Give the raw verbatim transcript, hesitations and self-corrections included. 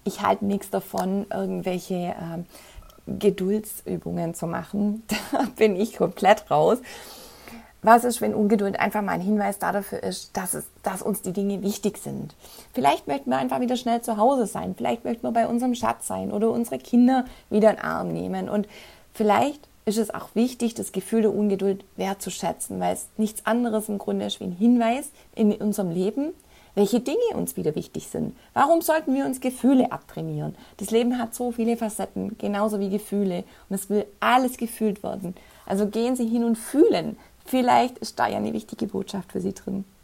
ich halte nichts davon, irgendwelche ähm, Geduldsübungen zu machen. Da bin ich komplett raus. Was ist, wenn Ungeduld einfach mal ein Hinweis dafür ist, dass, es, dass uns die Dinge wichtig sind? Vielleicht möchten wir einfach wieder schnell zu Hause sein. Vielleicht möchten wir bei unserem Schatz sein oder unsere Kinder wieder in den Arm nehmen. Und vielleicht ist es auch wichtig, das Gefühl der Ungeduld wertzuschätzen, weil es nichts anderes im Grunde ist wie ein Hinweis in unserem Leben, welche Dinge uns wieder wichtig sind. Warum sollten wir uns Gefühle abtrainieren? Das Leben hat so viele Facetten, genauso wie Gefühle. Und es will alles gefühlt werden. Also gehen Sie hin und fühlen. Vielleicht ist da ja eine wichtige Botschaft für Sie drin.